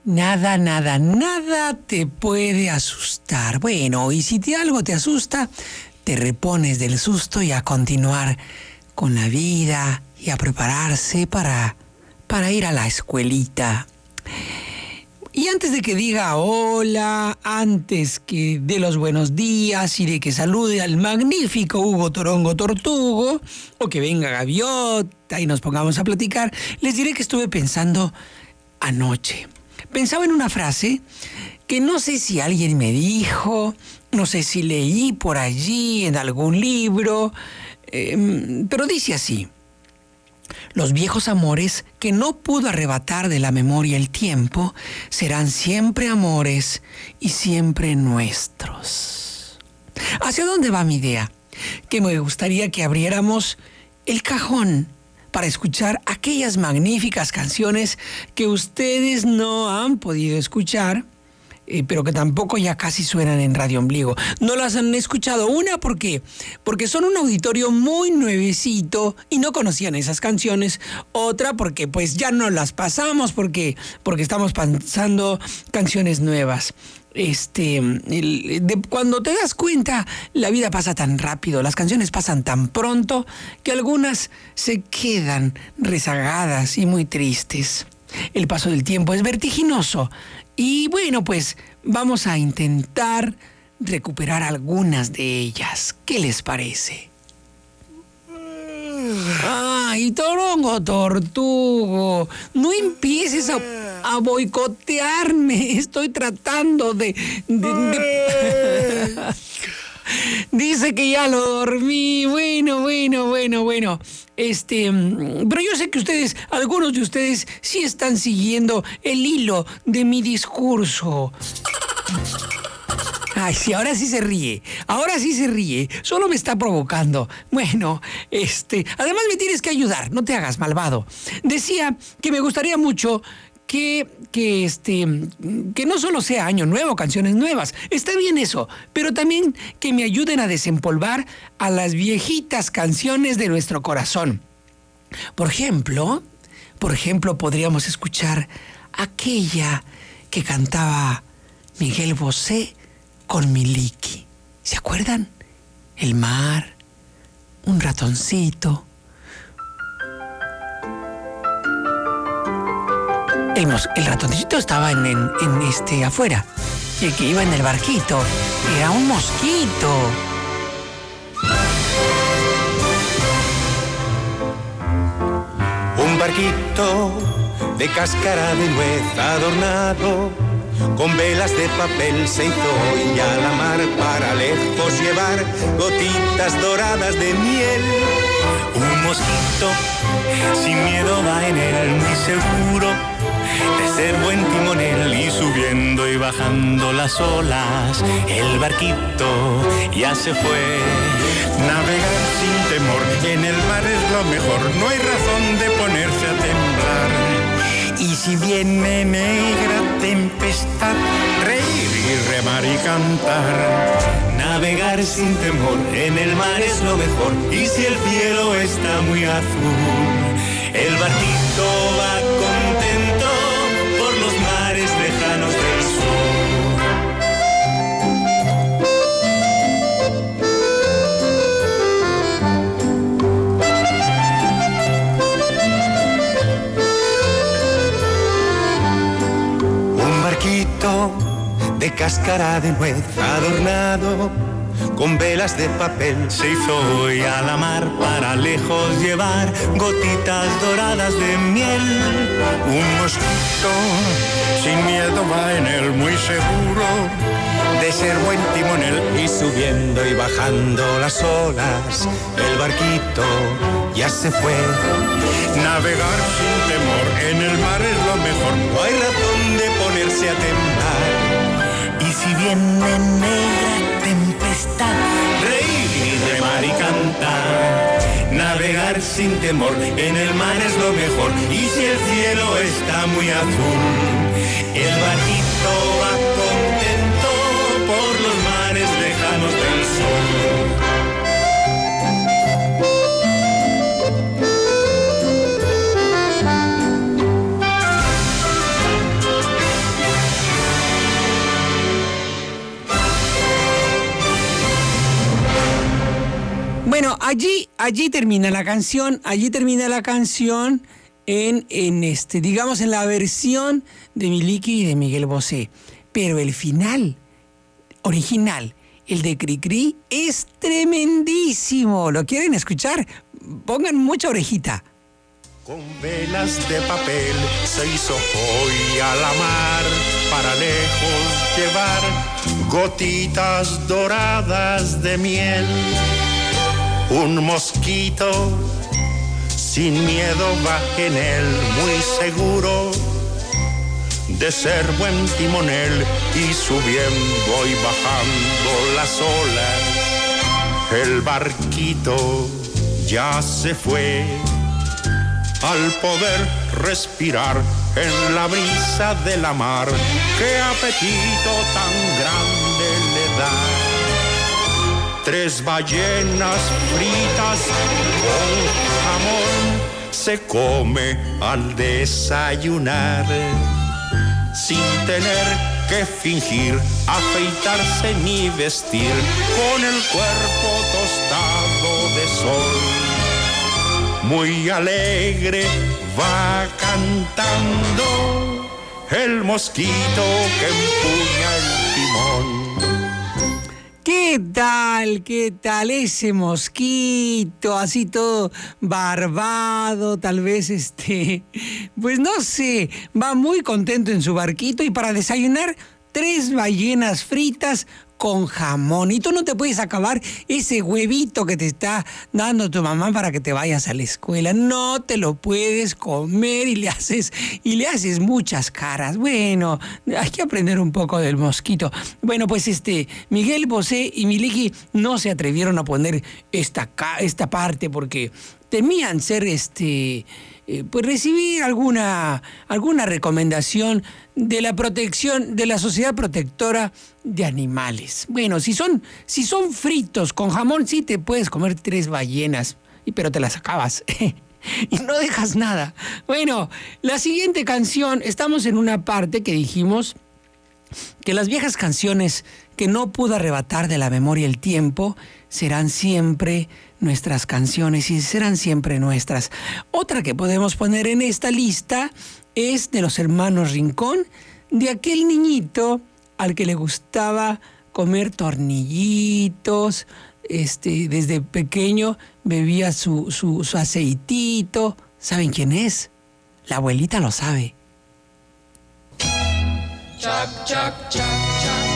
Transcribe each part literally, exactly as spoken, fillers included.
Nada, nada, nada te puede asustar. Bueno, y si te, algo te asusta, te repones del susto y a continuar con la vida y a prepararse para, para ir a la escuelita. Y antes de que diga hola, antes que dé los buenos días y de que salude al magnífico Hugo Torongo Tortugo, o que venga Gaviota y nos pongamos a platicar, les diré que estuve pensando anoche. Pensaba en una frase que no sé si alguien me dijo, no sé si leí por allí en algún libro, eh, pero dice así: los viejos amores que no pudo arrebatar de la memoria el tiempo serán siempre amores y siempre nuestros. ¿Hacia dónde va mi idea? Que me gustaría que abriéramos el cajón para escuchar aquellas magníficas canciones que ustedes no han podido escuchar, eh, pero que tampoco ya casi suenan en Radio Ombligo. No las han escuchado. Una, ¿por qué? Porque son un auditorio muy nuevecito y no conocían esas canciones. Otra, porque pues ya no las pasamos porque, porque estamos pasando canciones nuevas. Este, el, de, cuando te das cuenta, la vida pasa tan rápido, las canciones pasan tan pronto, que algunas se quedan rezagadas y muy tristes. El paso del tiempo es vertiginoso y bueno, pues vamos a intentar recuperar algunas de ellas. ¿Qué les parece? Ay, Torongo Tortugo, no empieces a, a boicotearme. Estoy tratando de... de, de... Dice que ya lo dormí. Bueno, bueno, bueno, bueno. Este, pero yo sé que ustedes, algunos de ustedes, sí están siguiendo el hilo de mi discurso. Ay, sí, ahora sí se ríe. Ahora sí se ríe. Solo me está provocando. Bueno, este... Además me tienes que ayudar. No te hagas malvado. Decía que me gustaría mucho que, que, este, que no solo sea Año Nuevo, canciones nuevas. Está bien eso. Pero también que me ayuden a desempolvar a las viejitas canciones de nuestro corazón. Por ejemplo, por ejemplo, podríamos escuchar aquella que cantaba Miguel Bosé con Miliki. ¿Se acuerdan? El mar, un ratoncito. El, mos- el ratoncito estaba en, en, en este afuera. Y el que iba en el barquito era un mosquito. Un barquito de cáscara de nuez adornado con velas de papel se hizo hoy a la mar para lejos llevar gotitas doradas de miel. Un mosquito sin miedo va en él muy seguro de ser buen timonel y subiendo y bajando las olas el barquito ya se fue. Navegar sin temor en el mar es lo mejor, no hay razón de ponerse a temblar. Y si viene negra tempestad, reír y remar y cantar. Navegar sin temor en el mar es lo mejor, y si el cielo está muy azul, el barquito va contento por los mares lejanos del sur. De cáscara de nuez adornado con velas de papel se hizo hoy a la mar para lejos llevar gotitas doradas de miel. Un mosquito sin miedo va en él muy seguro de ser buen timonel y subiendo y bajando las olas el barquito ya se fue. Navegar sin temor en el mar es lo mejor, no hay razón de ponerse a temblar. Y si viene negra tempestad, reír y remar y cantar. Navegar sin temor en el mar es lo mejor, y si el cielo está muy azul, el barquito va contento por los mares lejanos del sur. allí termina la canción, allí termina la canción en, en este, digamos, en la versión de Miliki y de Miguel Bosé. Pero el final original, el de Cricri, es tremendísimo. ¿Lo quieren escuchar? Pongan mucha orejita. Con velas de papel se hizo hoy a la mar para lejos llevar gotitas doradas de miel. Un mosquito sin miedo va en él, muy seguro de ser buen timonel, y subiendo y bajando las olas, el barquito ya se fue. Al poder respirar en la brisa de la mar, qué apetito tan grande le da. Tres ballenas fritas con jamón se come al desayunar, sin tener que fingir afeitarse ni vestir, con el cuerpo tostado de sol. Muy alegre va cantando el mosquito que empuña el timón. ¿Qué tal? ¿Qué tal ese mosquito? Así todo barbado, tal vez este... Pues no sé, va muy contento en su barquito y para desayunar tres ballenas fritas con jamón. Y tú no te puedes acabar ese huevito que te está dando tu mamá para que te vayas a la escuela. No te lo puedes comer y le haces, y le haces muchas caras. Bueno, hay que aprender un poco del mosquito. Bueno, pues este, Miguel Bosé y Miliki no se atrevieron a poner esta, esta parte porque temían ser este... Eh, pues recibir alguna, alguna recomendación de la protección, de la Sociedad Protectora de Animales. Bueno, si son, si son fritos con jamón, sí te puedes comer tres ballenas, y, pero te las acabas y no dejas nada. Bueno, la siguiente canción, estamos en una parte que dijimos que las viejas canciones que no pudo arrebatar de la memoria el tiempo serán siempre nuestras canciones y serán siempre nuestras. Otra que podemos poner en esta lista es de los hermanos Rincón, de aquel niñito al que le gustaba comer tornillitos, este, desde pequeño bebía su, su, su aceitito. ¿Saben quién es? La abuelita lo sabe. Chac, chac, chac, chac.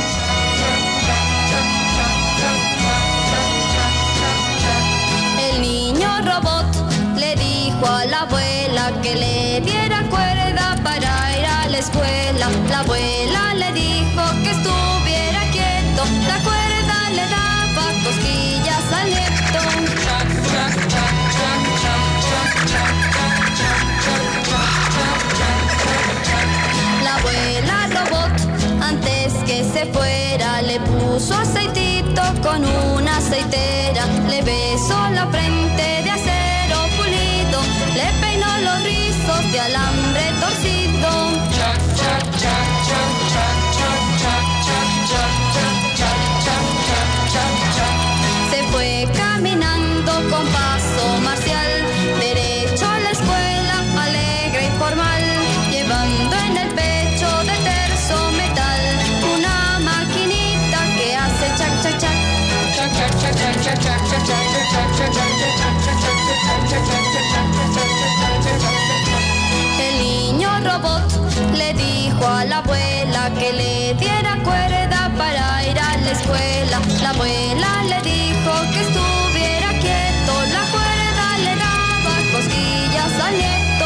El niño robot le dijo a la abuela que le diera cuerda para ir a la escuela. La abuela le dijo que estuviera quieto, la cuerda le daba cosquillas al nieto. La abuela robot, antes que se fuera, le puso aceitito con una aceitera, le besó la frente de acero pulido, le peinó los rizos de alambre torcido. Se fue caminando con paso marcial, derecho a la escuela, alegre y formal, llevando en el pecho de terso metal una maquinita que hace chac chac chac. El niño robot le dijo a la abuela que le diera cuerda para ir a la escuela. La abuela le dijo que estuviera quieto, la cuerda le daba cosquillas al nieto.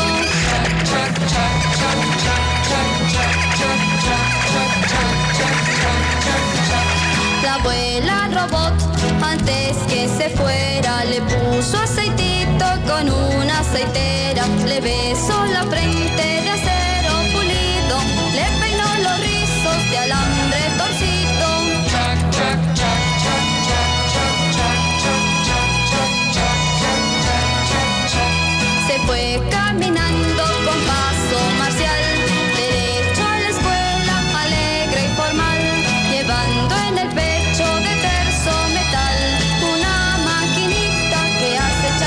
La abuela robot, antes que se fuera, le puso aceitito con una aceitera, le besó la frente de acero pulido, le peinó los rizos de alambre torcido. Se fue caminando con paso marcial, derecho a la escuela, alegre y formal, llevando en el pecho de terso metal una maquinita que hace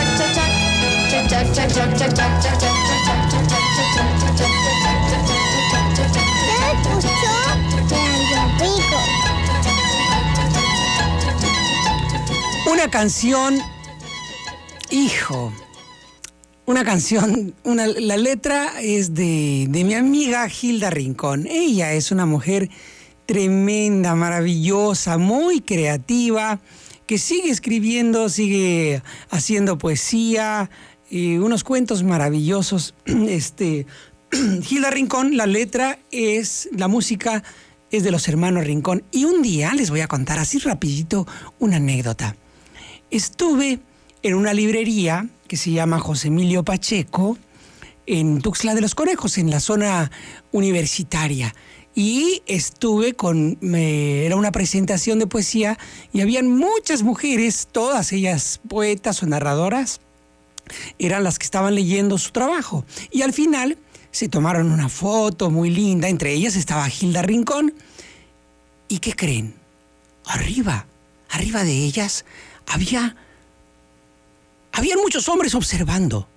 canción, hijo, una canción, una, la letra es de, de mi amiga Hilda Rincón. Ella es una mujer tremenda, maravillosa, muy creativa, que sigue escribiendo, sigue haciendo poesía, y unos cuentos maravillosos. Este, Hilda Rincón, la letra es, la música es de los hermanos Rincón. Y un día les voy a contar así rapidito una anécdota. Estuve en una librería que se llama José Emilio Pacheco, en Tuxtla de los Conejos, en la zona universitaria. Y estuve con, eh, era una presentación de poesía y habían muchas mujeres, todas ellas poetas o narradoras, eran las que estaban leyendo su trabajo. Y al final se tomaron una foto muy linda, entre ellas estaba Hilda Rincón. ¿Y qué creen? Arriba, arriba de ellas había, habían muchos hombres observando.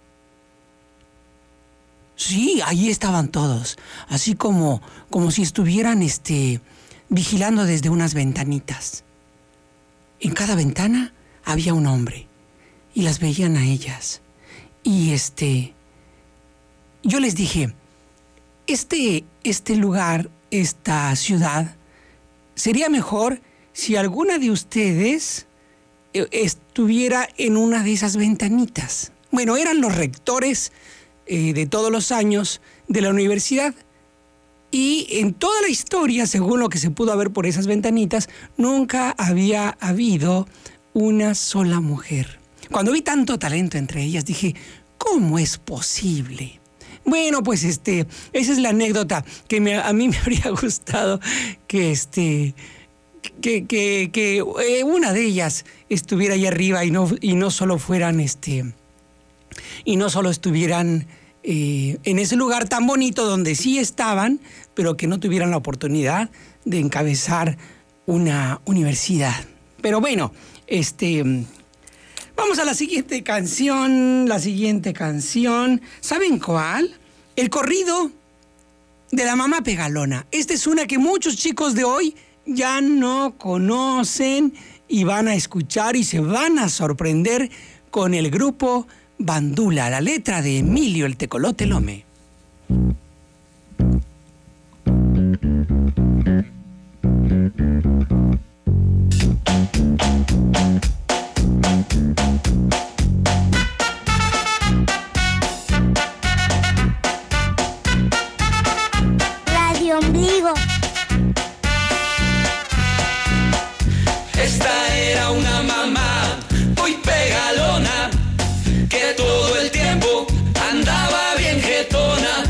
Sí, ahí estaban todos, así como, como si estuvieran este, vigilando desde unas ventanitas. En cada ventana había un hombre y las veían a ellas. Y este, yo les dije, este, este lugar, esta ciudad, sería mejor si alguna de ustedes estuviera en una de esas ventanitas. Bueno, eran los rectores eh, de todos los años de la universidad. Y en toda la historia, según lo que se pudo ver por esas ventanitas, nunca había habido una sola mujer. Cuando vi tanto talento entre ellas, dije, ¿cómo es posible? Bueno, pues este, esa es la anécdota que me, a mí me habría gustado que, este, que, que, que eh, una de ellas estuviera ahí arriba y no, y no solo fueran, este, y no solo estuvieran eh, en ese lugar tan bonito donde sí estaban, pero que no tuvieran la oportunidad de encabezar una universidad. Pero bueno, este... vamos a la siguiente canción, la siguiente canción. ¿Saben cuál? El corrido de la mamá Pegalona. Esta es una que muchos chicos de hoy ya no conocen y van a escuchar y se van a sorprender con el grupo Bandula, la letra de Emilio el Tecolote Lome. Radio Ombligo. Esta era una mamá muy pegalona, que todo el tiempo andaba bien jetona.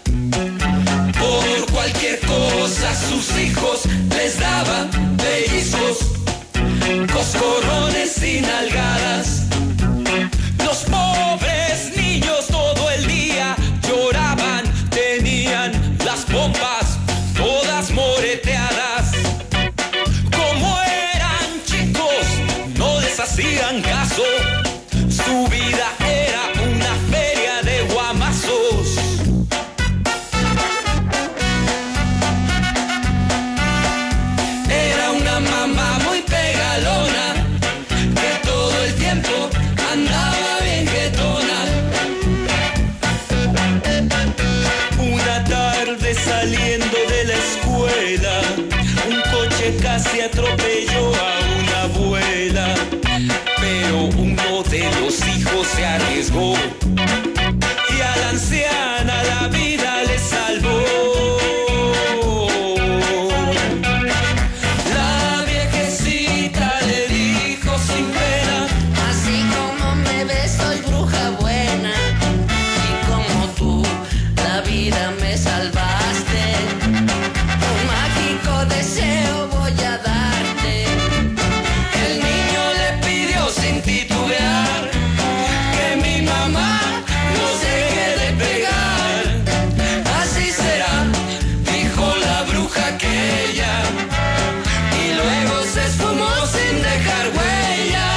Por cualquier cosa sus hijos les daba pellizcos, coscorrones y nalgadas. Los pobres niños todo el día lloraban, tenían las pompas todas moreteadas. Como eran chicos, no les hacían caso, su vida era una feria de guamazos. Era una mamá muy pegalona, que todo el tiempo andaba bien jetona. Una tarde saliendo de la escuela, un coche casi atropelló a una abuela, pero uno de los hijos se arriesgó y a la anciana la vida le salvó. La viejecita le dijo sin pena, Así como me ves soy bruja buena, y como tú la vida me salvaste, un mágico deseo voy a darte. El niño le pidió sin titubear que mi mamá no se deje de pegar. Así será, dijo la bruja que ella, y luego se esfumó sin dejar huella.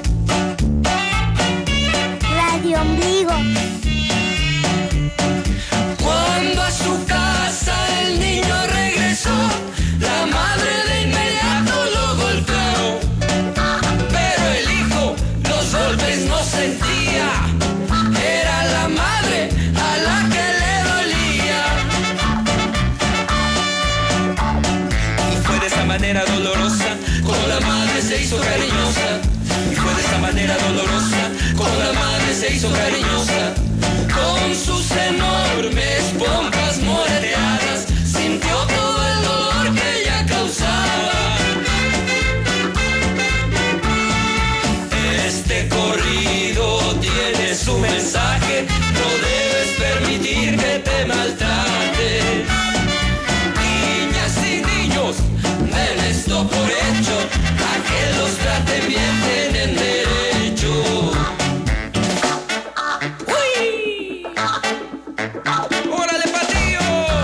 Radio Ombligo. hizo cariñosa. Y fue de esa manera dolorosa como la madre se hizo cariñosa. Con sus enormes pompas moreteadas sintió todo el dolor que ella causaba. Este corrido tiene su mensaje, no debes permitir que te maltrate. Niñas y niños, den esto por hecho, a que los traten bien tienen derecho. ¡Uy! ¡Órale, patillo!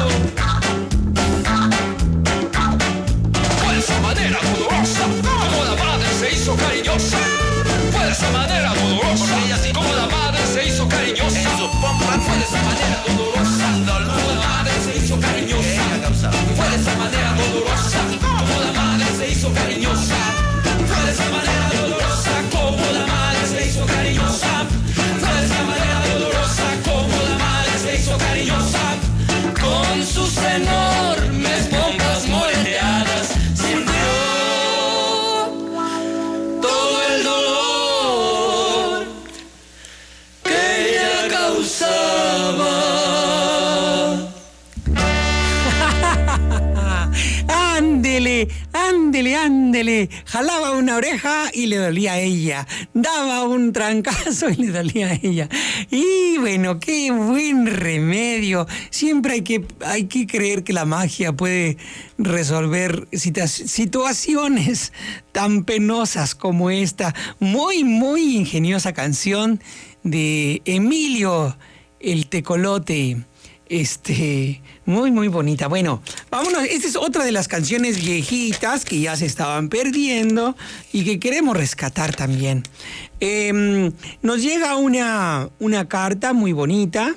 Fue de esa manera dolorosa como la madre se hizo cariñosa. Fue de esa manera dolorosa como la madre se hizo cariñosa. Fue de esa manera dolorosa como la madre se hizo cariñosa. Fue de esa manera dolorosa como la madre se hizo cariñosa. Fue de esa manera dolorosa como la madre se hizo cariñosa. Fue de esa manera dolorosa como la madre se hizo cariñosa. Con sus enormes bombas moreteadas sintió todo el dolor que ella causaba. Ándele, ándele, ándele. Jalaba una oreja y le dolía a ella. Daba un trancazo y le dolía a ella. Y bueno, qué buen remedio. Siempre hay que, hay que creer que la magia puede resolver situaciones tan penosas como esta. Muy, muy ingeniosa canción de Emilio el Tecolote. Este, muy, muy bonita. Bueno, vámonos. Esta es otra de las canciones viejitas que ya se estaban perdiendo y que queremos rescatar también. Eh, nos llega una, una carta muy bonita.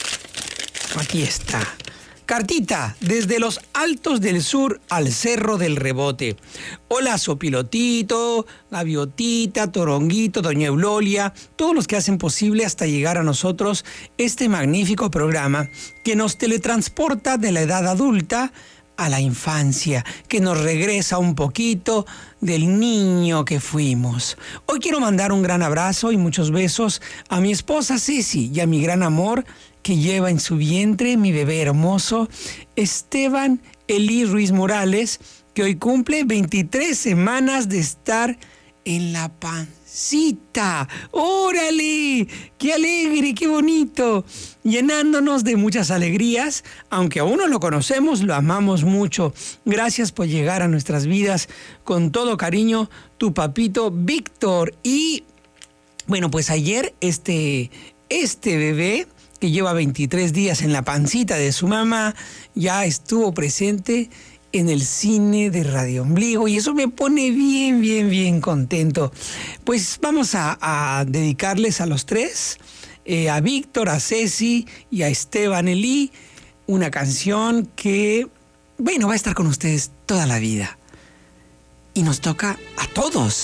Aquí está. Cartita, desde los altos del sur al cerro del Rebote. Hola, Sopilotito, Gaviotita, Toronguito, Doña Eulolia, todos los que hacen posible hasta llegar a nosotros este magnífico programa que nos teletransporta de la edad adulta a la infancia, que nos regresa un poquito del niño que fuimos. Hoy quiero mandar un gran abrazo y muchos besos a mi esposa Ceci y a mi gran amor que lleva en su vientre mi bebé hermoso, Esteban Elí Ruiz Morales, que hoy cumple veintitrés semanas de estar en la pancita. ¡Órale! ¡Qué alegre, qué bonito! Llenándonos de muchas alegrías, aunque aún no lo conocemos, lo amamos mucho. Gracias por llegar a nuestras vidas con todo cariño, tu papito Víctor. Y bueno, pues ayer este, este bebé, que lleva veintitrés días en la pancita de su mamá, ya estuvo presente en el cine de Radio Ombligo y eso me pone bien, bien, bien contento. Pues vamos a, a dedicarles a los tres, eh, a Víctor, a Ceci y a Esteban Elí, una canción que, bueno, va a estar con ustedes toda la vida. Y nos toca a todos.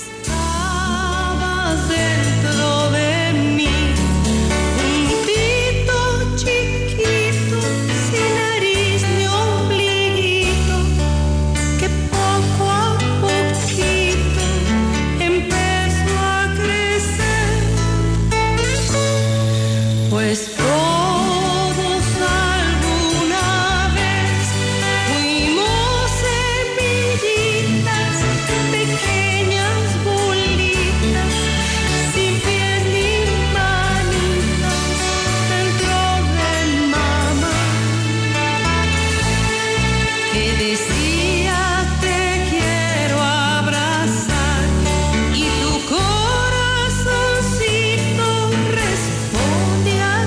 Estabas dentro de mí. Pues todos alguna vez fuimos semillitas, pequeñas bolitas, sin pies ni manitas, dentro de mamá, que decía te quiero abrazar y tu corazoncito responde a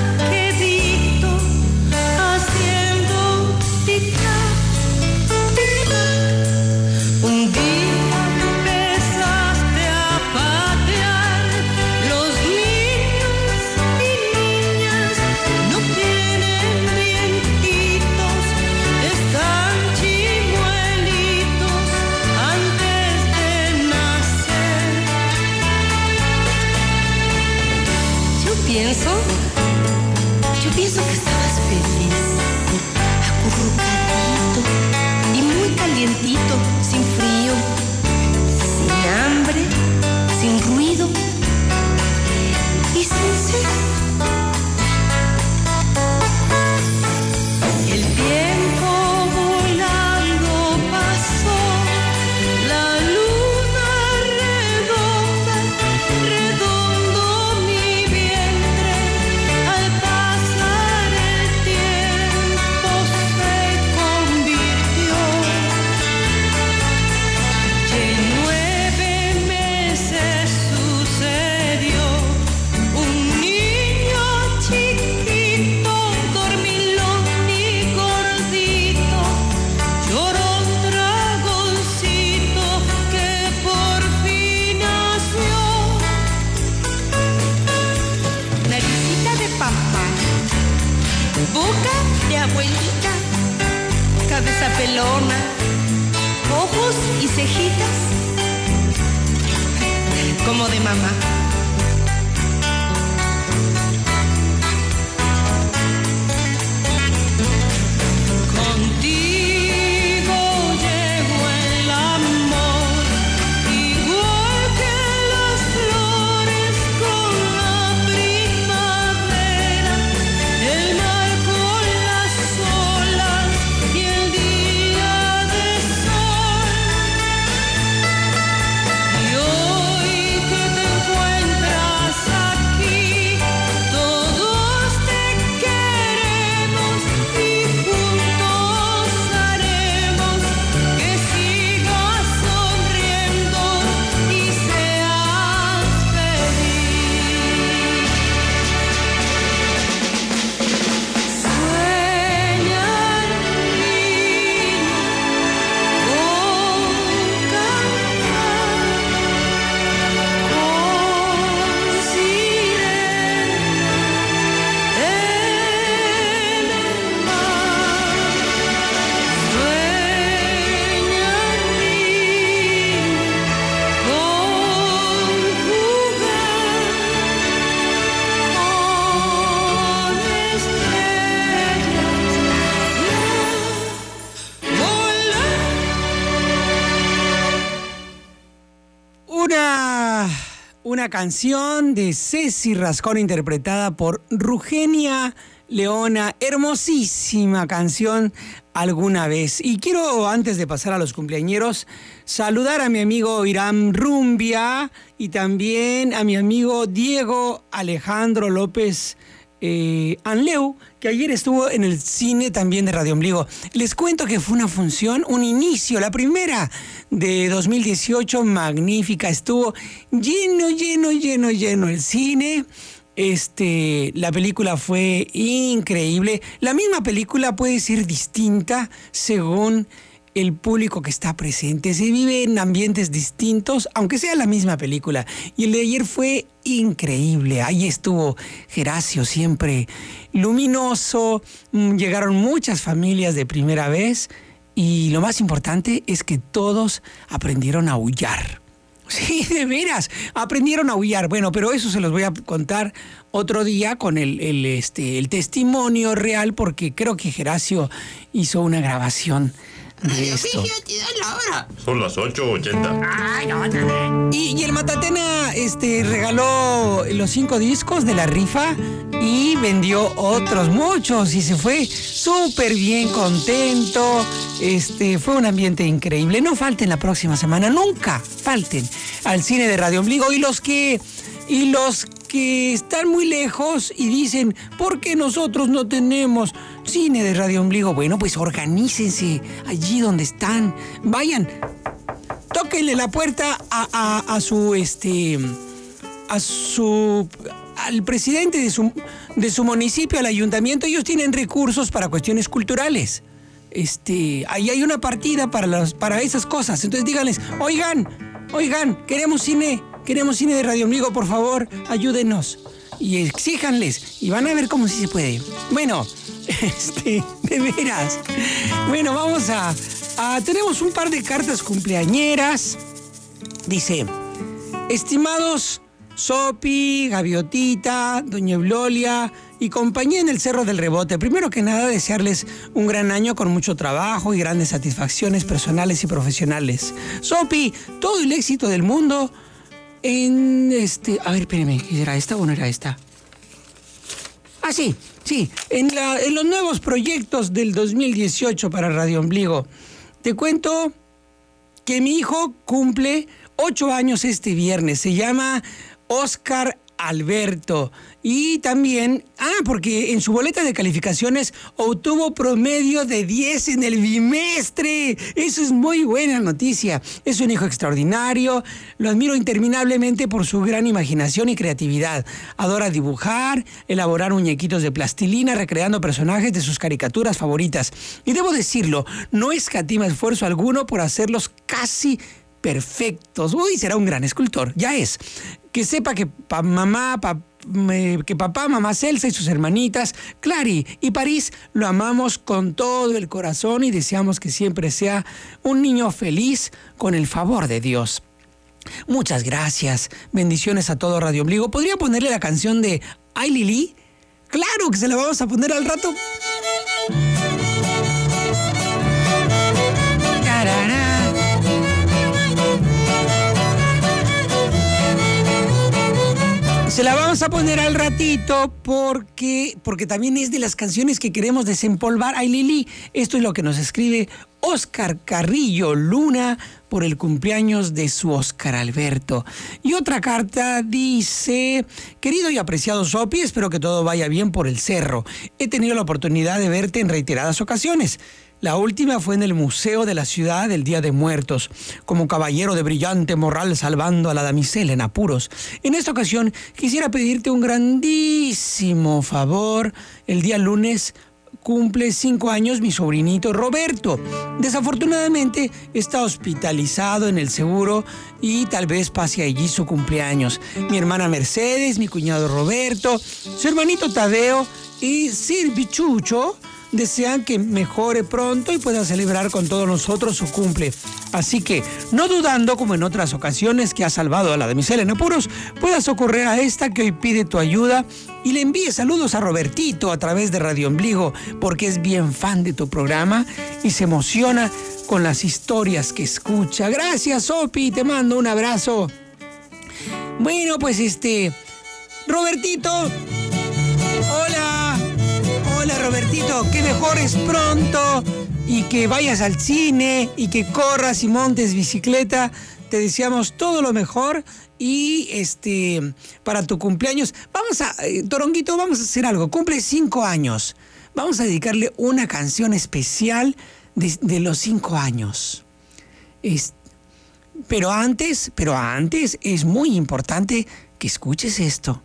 un día empezaste a patear, los niños y niñas no tienen dientitos, están chimuelitos antes de nacer. Yo pienso, yo pienso que estabas feliz, acurrucadito y muy calientito, sin frío, sin abre sin ruido y sin ser. El tiempo volando pasó, la luna redonda, redondo mi vientre, al pasar el tiempo se convirtió. Y en nueve meses sucedió, un niño chiquito, dormilón y gordito, lloró un dragoncito que por fin nació. Naricita de papá, boca de abuelita, cabeza pelona, ojos y cejitas como de mamá. Contigo llegó el amor, igual que las flores con la primavera, el mar con las olas y el día de sol. Y hoy que te encuentras aquí, todos te queremos y juntos haremos que sigas sonriendo y seas feliz. Sueña, niño, con cantar, con sirenas en el mar. Sueña, niño, con jugar con estrellas, volar. Una, una canción de Ceci Rascón interpretada por Rugenia Leona, hermosísima canción alguna vez. Y quiero, antes de pasar a los cumpleañeros, saludar a mi amigo Irán Rumbia y también a mi amigo Diego Alejandro López eh, Anleu, que ayer estuvo en el cine también de Radio Ombligo. Les cuento que fue una función, un inicio, la primera de dos mil dieciocho, magnífica. Estuvo lleno, lleno, lleno, lleno el cine. Este, la película fue increíble. La misma película puede ser distinta según el público que está presente. Se vive en ambientes distintos, aunque sea la misma película. Y el de ayer fue increíble. Ahí estuvo Geracio, siempre luminoso. Llegaron muchas familias de primera vez. Y lo más importante es que todos aprendieron a aullar. Sí, de veras, aprendieron a aullar. Bueno, pero eso se los voy a contar otro día con el, el, este, el testimonio real, porque creo que Geracio hizo una grabación de esto. Son las ocho ochenta. Y, y el Matatena este, regaló los cinco discos de la rifa y vendió otros muchos y se fue súper bien contento. Este, fue un ambiente increíble. No falten la próxima semana, nunca falten al cine de Radio Ombligo. Y los que, y los que están muy lejos y dicen, ¿por qué nosotros no tenemos cine de Radio Ombligo? Bueno, pues organícense allí donde están. Vayan, tóquenle la puerta a, a, a su, este, a su, al presidente de su, de su municipio, al ayuntamiento. Ellos tienen recursos para cuestiones culturales. Este, ahí hay una partida para, las, para esas cosas. Entonces díganles, oigan, oigan, queremos cine, queremos cine de Radio Ombligo, por favor, ayúdenos. Y exíjanles, y van a ver cómo sí se puede. Bueno, este, de veras. Bueno, vamos a, a... Tenemos un par de cartas cumpleañeras. Dice, estimados Sopi, Gaviotita, Doña Eulolia y compañía en el Cerro del Rebote. Primero que nada, desearles un gran año con mucho trabajo y grandes satisfacciones personales y profesionales. Sopi, todo el éxito del mundo en este... A ver, espérame, ¿era esta o no era esta? Ah, sí, sí, en, la, en los nuevos proyectos del dos mil dieciocho para Radio Ombligo. Te cuento que mi hijo cumple ocho años este viernes. Se llama Oscar Alberto. Y también, ah, porque en su boleta de calificaciones obtuvo promedio de diez en el bimestre. Eso es muy buena noticia. Es un hijo extraordinario. Lo admiro interminablemente por su gran imaginación y creatividad. Adora dibujar, elaborar muñequitos de plastilina, recreando personajes de sus caricaturas favoritas. Y debo decirlo, no escatima esfuerzo alguno por hacerlos casi perfectos. Uy, será un gran escultor. Ya es. Que sepa que pa mamá, pa que papá, mamá Celsa y sus hermanitas, Clary y París, lo amamos con todo el corazón y deseamos que siempre sea un niño feliz con el favor de Dios. Muchas gracias. Bendiciones a todo Radio Ombligo. ¿Podría ponerle la canción de Ay Lili? Claro que se la vamos a poner al rato. Se la vamos a poner al ratito porque, porque también es de las canciones que queremos desempolvar. Ay, Lili, esto es lo que nos escribe Oscar Carrillo Luna por el cumpleaños de su Oscar Alberto. Y otra carta dice: querido y apreciado Sopi, espero que todo vaya bien por el cerro. He tenido la oportunidad de verte en reiteradas ocasiones. La última fue en el Museo de la Ciudad del Día de Muertos, como caballero de brillante morral salvando a la damisela en apuros. En esta ocasión quisiera pedirte un grandísimo favor. El día lunes cumple cinco años mi sobrinito Roberto. Desafortunadamente está hospitalizado en el seguro y tal vez pase allí su cumpleaños. Mi hermana Mercedes, mi cuñado Roberto, su hermanito Tadeo y Sir Bichucho desean que mejore pronto y pueda celebrar con todos nosotros su cumple. Así que, no dudando, como en otras ocasiones que has salvado a la damisela en apuros, puedas socorrer a esta que hoy pide tu ayuda y le envíe saludos a Robertito a través de Radio Ombligo, porque es bien fan de tu programa y se emociona con las historias que escucha. Gracias, Sopi, te mando un abrazo. Bueno, pues este... Robertito, hola. Hola Robertito, que mejores pronto y que vayas al cine y que corras y montes bicicleta. Te deseamos todo lo mejor y este para tu cumpleaños. Vamos a, eh, Toronguito, vamos a hacer algo. Cumple cinco años. Vamos a dedicarle una canción especial de, de los cinco años. Es, pero antes, pero antes es muy importante que escuches esto.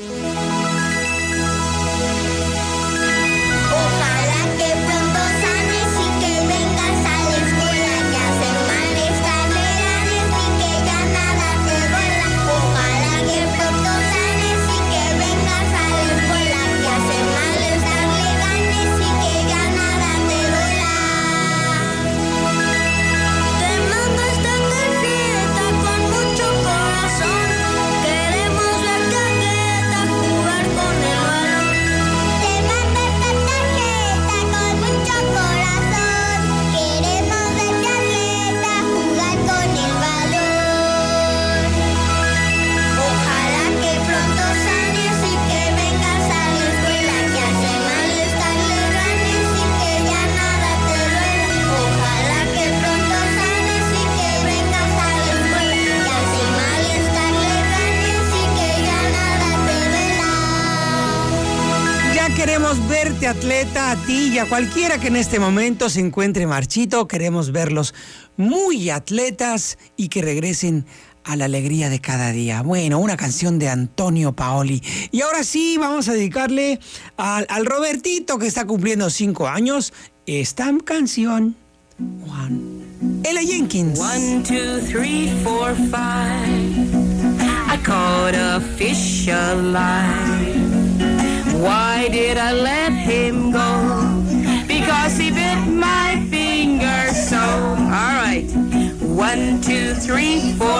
Queremos verte, atleta, a ti y a cualquiera que en este momento se encuentre marchito. Queremos verlos muy atletas y que regresen a la alegría de cada día. Bueno, una canción de Antonio Paoli. Y ahora sí, vamos a dedicarle al, al Robertito que está cumpliendo cinco años esta canción. Juan. Ella Jenkins. One, two, three, four, five. I caught a fish alive. Why did I let him go? Because he bit my finger so. All right. One, two, three, four,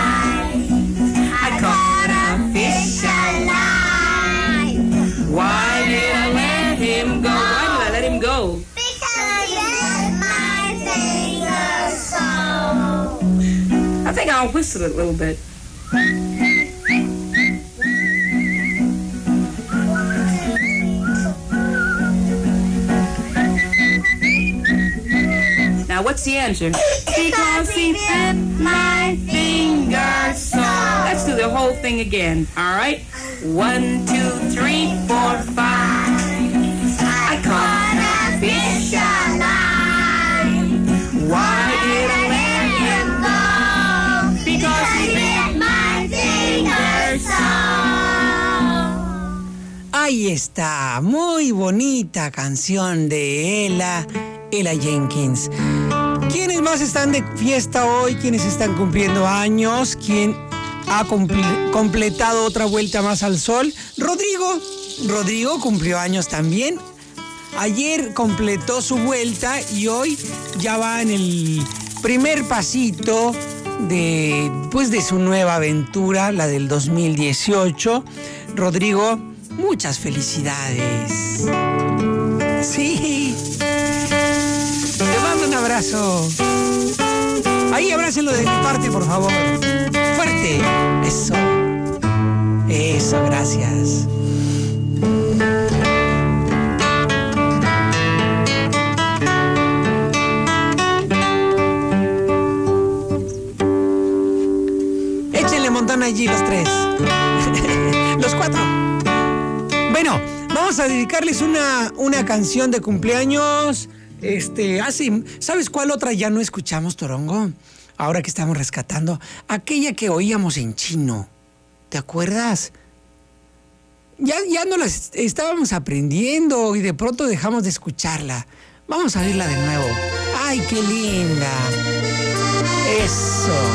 five. I caught a fish alive. Why him go? Why did I let him go? I think I'll whistle a little bit. Now, what's the answer? Because he bit my finger so. Let's do the whole thing again, all right? One, two, three, four, five. I caught a fish alive. Why did I let him go? Because he bit my finger so. Ahí está, muy bonita canción de Ella, Ella Jenkins. ¿Quiénes más están de fiesta hoy? ¿Quiénes están cumpliendo años? ¿Quién ha cumpli- completado otra vuelta más al sol? Rodrigo. Rodrigo cumplió años también. Ayer completó su vuelta y hoy ya va en el primer pasito de, pues, de su nueva aventura, la del dos mil dieciocho. Rodrigo, muchas felicidades. Sí. Te mando un abrazo. Ahí abrácenlo de mi parte, por favor. Fuerte. Eso. Eso, gracias. Échenle montón allí los tres. Los cuatro. Bueno, vamos a dedicarles una, una canción de cumpleaños. Este, así, ¿sabes cuál otra ya no escuchamos, Torongo? Ahora que estamos rescatando, aquella que oíamos en chino. ¿Te acuerdas? Ya, ya no la estábamos aprendiendo y de pronto dejamos de escucharla. Vamos a oírla de nuevo. ¡Ay, qué linda! Eso.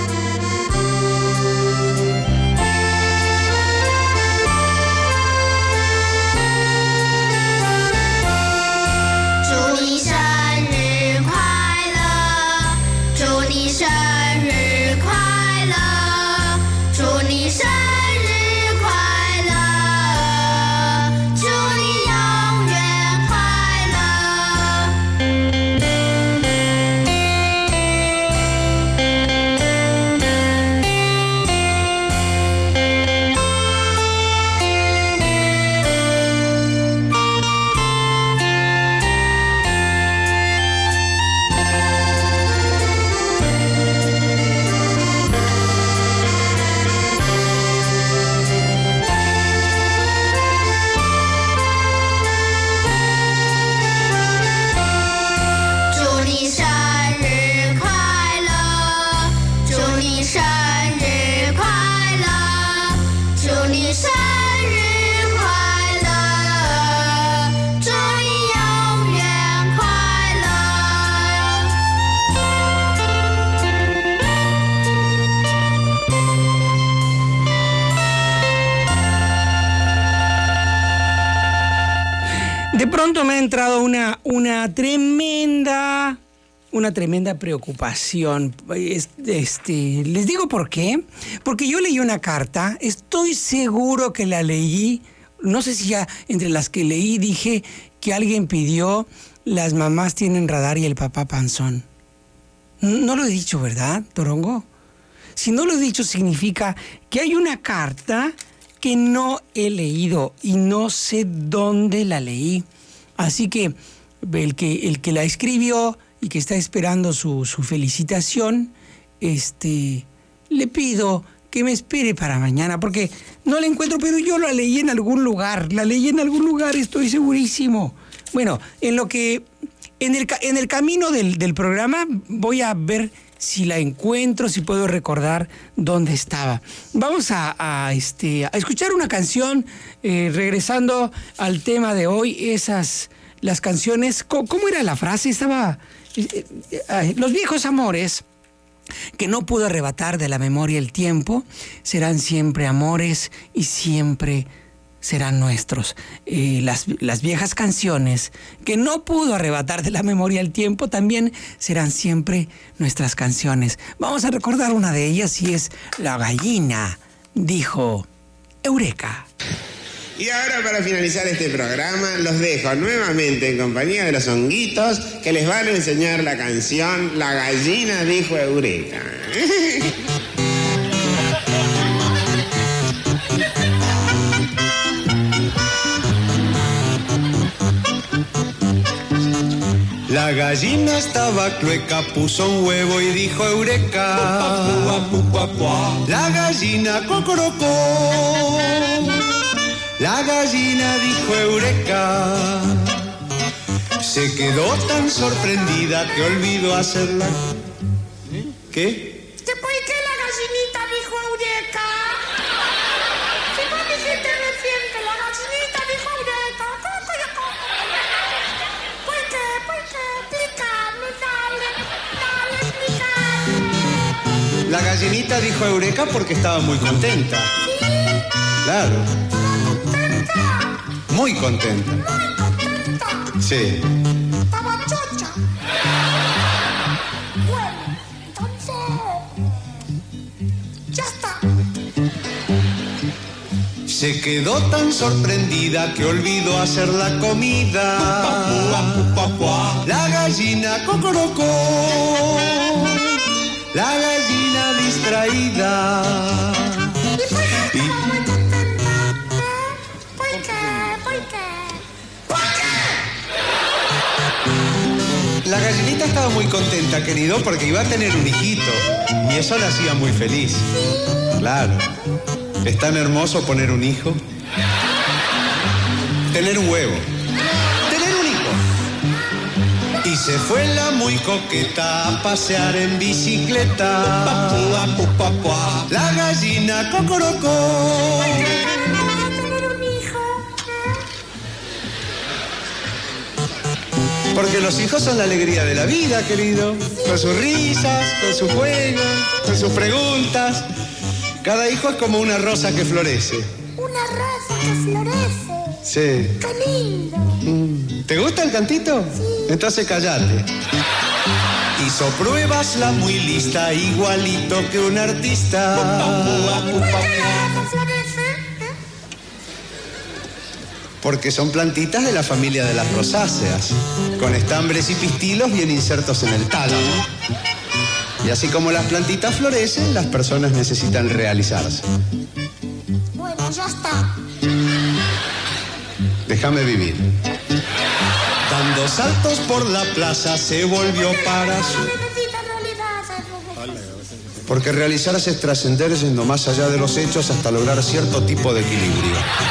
De pronto me ha entrado una, una tremenda, una tremenda preocupación. Este, les digo por qué. Porque yo leí una carta, estoy seguro que la leí, no sé si ya entre las que leí dije que alguien pidió las mamás tienen radar y el papá panzón. No lo he dicho, ¿verdad, Torongo? Si no lo he dicho significa que hay una carta que no he leído y no sé dónde la leí. Así que el que, el que la escribió y que está esperando su, su felicitación, este, le pido que me espere para mañana, porque no la encuentro, pero yo la leí en algún lugar, la leí en algún lugar, estoy segurísimo. Bueno, en lo que, en el, en el camino del, del programa voy a ver si la encuentro, si puedo recordar dónde estaba. Vamos a, a, este, a escuchar una canción, eh, regresando al tema de hoy, esas, las canciones, ¿cómo, cómo era la frase? Estaba, eh, eh, los viejos amores que no pudo arrebatar de la memoria el tiempo, serán siempre amores y siempre serán nuestros. Eh, las, las viejas canciones que no pudo arrebatar de la memoria el tiempo también serán siempre nuestras canciones. Vamos a recordar una de ellas y es La gallina dijo Eureka. Y ahora, para finalizar este programa, los dejo nuevamente en compañía de los honguitos que les van a enseñar la canción La gallina dijo Eureka. La gallina estaba clueca, puso un huevo y dijo Eureka. La gallina cocorocó. La gallina dijo Eureka. Se quedó tan sorprendida que olvidó hacerla. ¿Qué? ¿Por qué la gallinita dijo Eureka? Si vos dijiste recién que la gallinita dijo Eureka. ¿Por qué? ¿Por qué? Explícame, dale, dale, explícame. La gallinita dijo Eureka porque estaba muy contenta. ¿Sí? Claro. ¿Contenta? Muy contenta. Muy contenta. Sí. Estaba chocha. Bueno, entonces... ya está. Se quedó tan sorprendida que olvidó hacer la comida. La gallina cocorocó. La gallina distraída. ¿Y por qué estaba muy contenta? ¿Por qué? ¿Por qué? ¿Por qué? La gallinita estaba muy contenta, querido, porque iba a tener un hijito. Y eso la hacía muy feliz. Claro. ¿Es tan hermoso poner un hijo? Tener un huevo. Tener un hijo. Y se fue la muy coqueta a pasear en bicicleta. La gallina cocorocó. Porque los hijos son la alegría de la vida, querido. Con sus risas, con sus juegos, con sus preguntas. Cada hijo es como una rosa que florece. Una rosa que florece. Sí. ¡Qué lindo! ¿Te gusta el cantito? Sí. Entonces callate. Hizo pruebas la muy lista, igualito que un artista. ¿Por qué la rosa florece? ¿Eh? Porque son plantitas de la familia de las rosáceas, con estambres y pistilos bien insertos en el tálamo. Y así como las plantitas florecen, las personas necesitan realizarse. Bueno, ya está. Déjame vivir. Dando saltos por la plaza se volvió para su... Porque realizarse es trascender yendo más allá de los hechos hasta lograr cierto tipo de equilibrio.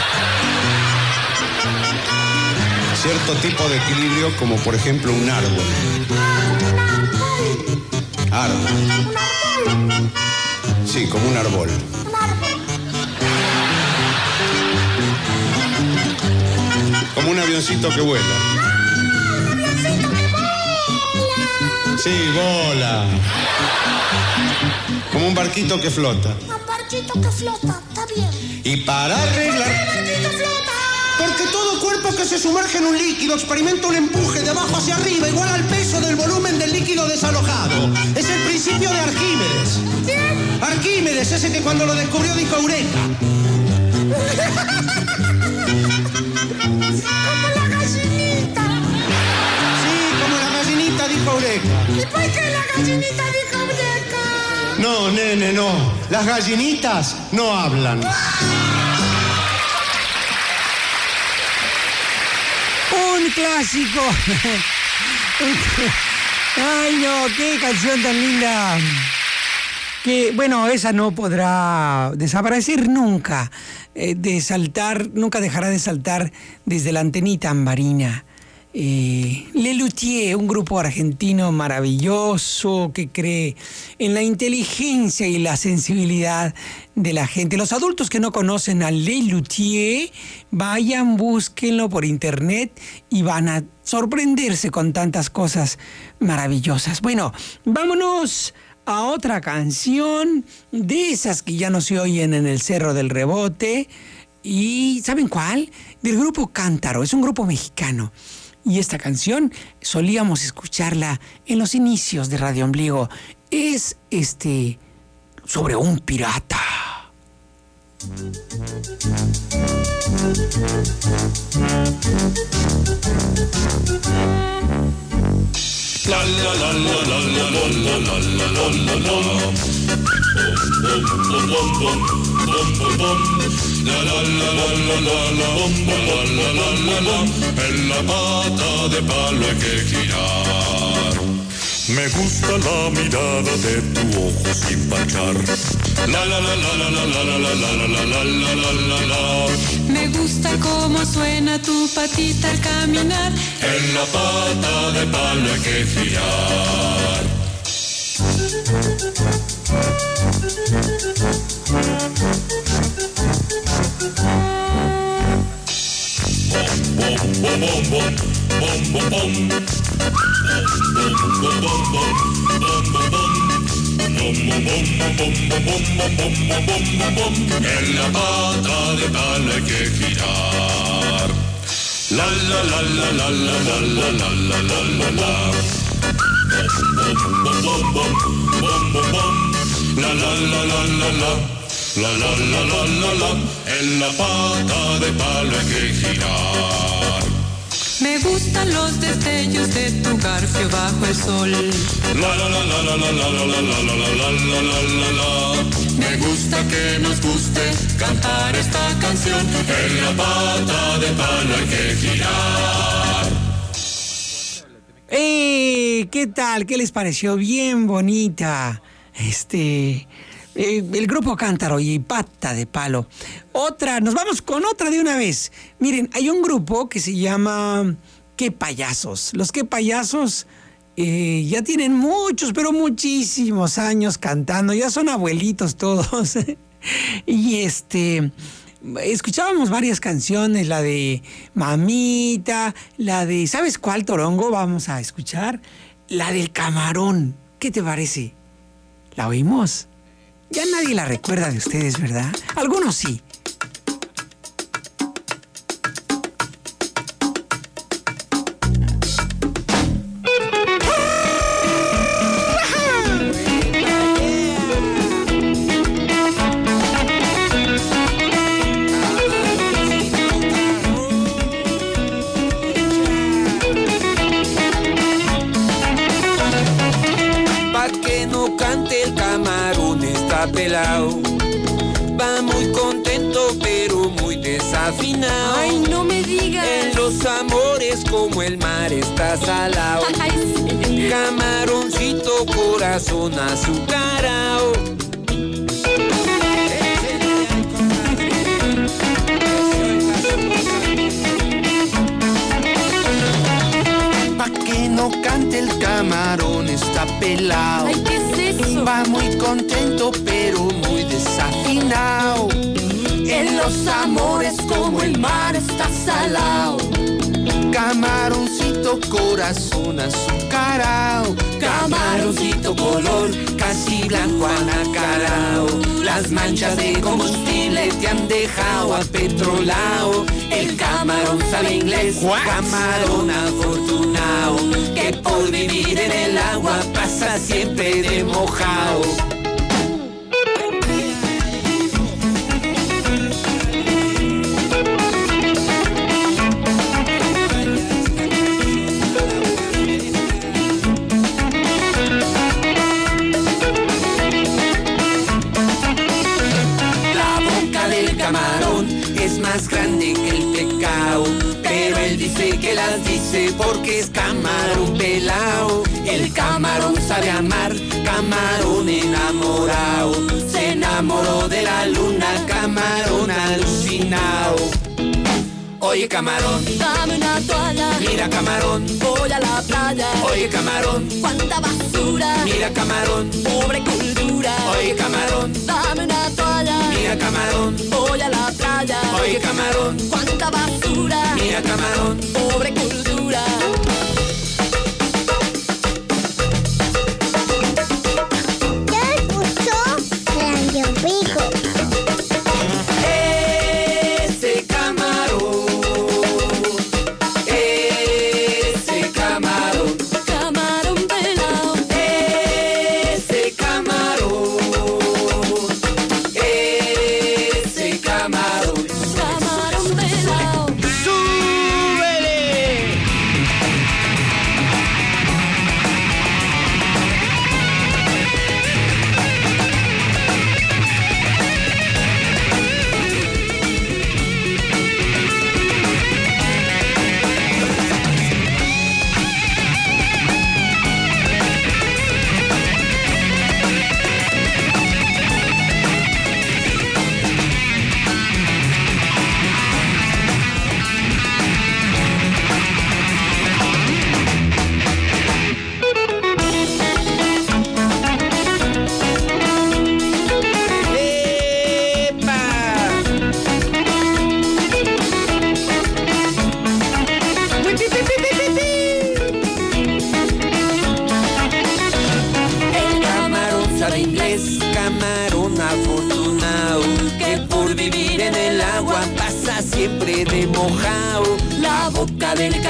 Cierto tipo de equilibrio como por ejemplo un árbol. Árbol. Sí, como un árbol. Como un avioncito que vuela. ¡Un avioncito que vuela! Sí, vola. Como un barquito que flota. Un barquito que flota, está bien. Y para arreglar... ¿Por qué el barquito flota? Porque todo cuerpo que se sumerge en un líquido experimenta un empuje de abajo hacia arriba igual al peso del volumen del líquido desalojado. Es el principio de Arquímedes. ¿Quién? Arquímedes, ese que cuando lo descubrió dijo Eureka. Como la gallinita. Sí, como la gallinita dijo Eureka. ¿Y por qué la gallinita dijo Eureka? No, nene, no. Las gallinitas no hablan. Un clásico. Ay, no, qué canción tan linda. Que, bueno, esa no podrá desaparecer nunca, eh, de saltar, nunca dejará de saltar desde la antenita marina. Eh, Lelutier, un grupo argentino maravilloso que cree en la inteligencia y la sensibilidad de la gente. Los adultos que no conocen a Lelutier, vayan, búsquenlo por internet y van a sorprenderse con tantas cosas maravillosas. Bueno, vámonos a otra canción de esas que ya no se oyen en el Cerro del Rebote. ¿Y saben cuál? Del grupo Cántaro, es un grupo mexicano. Y esta canción solíamos escucharla en los inicios de Radio Ombligo. Es este sobre un pirata. La la la la la la la la la la la la la. Bom bom bom bom bom bom bom. La la la la la la la bom la la la la la. En la pata de palo hay que girar. Me gusta la mirada de tu ojo sin parchar. La la la la la la la la la la la la la la la la. Me gusta cómo suena tu patita al caminar. En la pata de palo hay que girar. Bom bom bom bom bom bom bom. Bom bom bom bom bom bom bom. Bom bom bom bom bom bom bom bom bom bom. En la pata de palo hay que girar. La la la la la la la la la la la la la. Bom bom bom bom bom bom bom. La la la la la la. La la la la la la. En la pata de palo hay que girar. Me gustan los destellos de tu garfio bajo el sol. La la la la la la la la la la la la la la la la. Me gusta que nos guste cantar esta canción. En la pata de palo hay que girar. ¡Eh! ¿Qué tal? ¿Qué les pareció? Bien bonita. Este... Eh, el grupo Cántaro y Pata de Palo. Otra, nos vamos con otra de una vez. Miren, hay un grupo que se llama Qué Payasos. Los Qué Payasos eh, ya tienen muchos, pero muchísimos años cantando. Ya son abuelitos todos. Y este... escuchábamos varias canciones, la de Mamita, la de... ¿sabes cuál, Torongo? Vamos a escuchar. La del Camarón. ¿Qué te parece? ¿La oímos? Ya nadie la recuerda de ustedes, ¿verdad? Algunos sí. Pelao. Va muy contento pero muy desafinado. Ay, no me digas. En los amores como el mar está salado. Ay, sí. Camaroncito, corazón azucarao. Pa' que no cante el camarón está pelado. Ay, ¿qué es eso? Va muy contento pero muy desafinado. En los amores como el mar está salado. Camaroncito, corazón azucarao. Camaroncito, color casi blanco anacarao. Las manchas de combustible te han dejado apetrolao. El camarón sabe inglés, What? Camarón afortunado, que por vivir en el agua pasa siempre de mojao. Camarón es más grande que el pecado, pero él dice que las dice porque es camarón pelao. El camarón sabe amar, camarón enamorado. Se enamoró de la luna, camarón alucinado. Oye camarón, dame una toalla. Mira camarón, voy a la playa. Oye camarón, cuánta basura. Mira camarón, pobre cultura. Oye camarón, dame una toalla. Mira camarón, voy a la playa. Oye camarón, cuánta basura. Mira camarón, pobre cultura. ¿Ya escuchó? Radio Pico. Camarón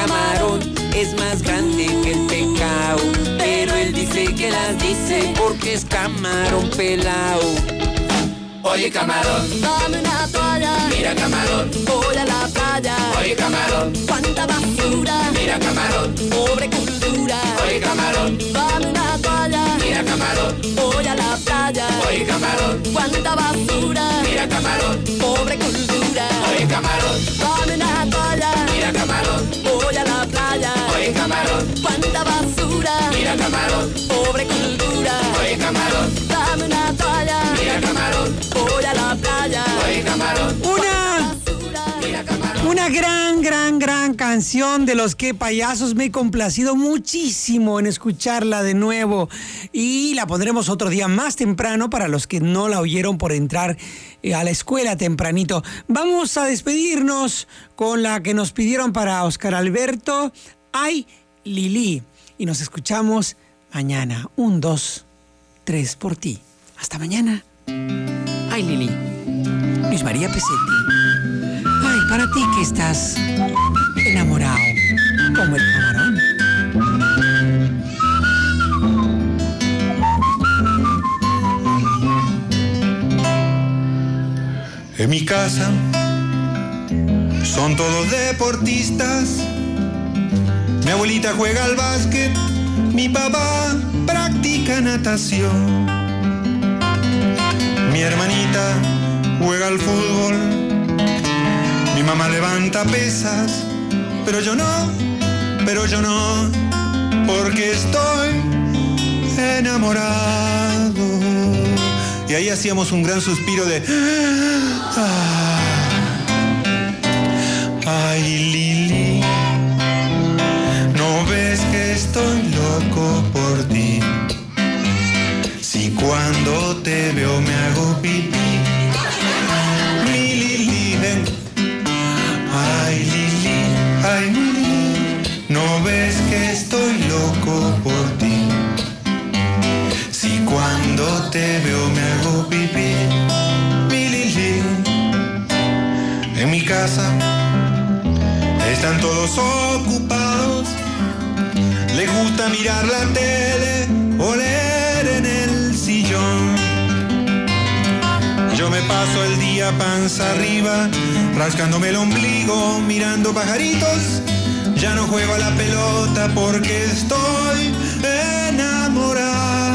camarón es más grande que el pecado, pero él dice que las dice porque es camarón pelao. Oye camarón, dame una toalla. Mira camarón, voy a la playa. Oye camarón, cuánta basura. Mira camarón, pobre cultura. Oye camarón, dame una toalla. Mira camarón, voy a la playa. Oye camarón, cuánta basura. Mira camarón, pobre cultura. Oye camarón, dame una toalla. Mira camarón, voy a la playa. Oye camarón, cuánta basura. Mira camarón, pobre cultura. Oye camarón, dame una toalla. Mira camarón, voy a la playa. Oye camarón, Una, mira camarón. una gran, gran, gran canción de Los Que Payasos. Me he complacido muchísimo en escucharla de nuevo y la pondremos otro día más temprano para los que no la oyeron por entrar eh, a la escuela tempranito. Vamos a despedirnos con la que nos pidieron para Oscar Alberto, Ay Lili, y nos escuchamos mañana. Un, dos, tres por ti. Hasta mañana. Ay Lili. Luis María Pesetti. Ay, para ti que estás enamorado como el camarón. En mi casa son todos deportistas. Mi abuelita juega al básquet, mi papá practica natación. Mi hermanita juega al fútbol, mi mamá levanta pesas, pero yo no, pero yo no, porque estoy enamorado. Y ahí hacíamos un gran suspiro de ah, ay Lili, ¿no ves que estoy loco por ti? Si cuando te veo me hago pipí. Mi Lili, ven. Ay Lili, ay Lili, ¿no ves que estoy loco por ti? Si cuando te veo me hago pipí. Mi Lili. En mi casa están todos ocupados. Les gusta mirar la tele o leer en el sillón. Yo me paso el día panza arriba, rascándome el ombligo, mirando pajaritos. Ya no juego a la pelota porque estoy enamorado.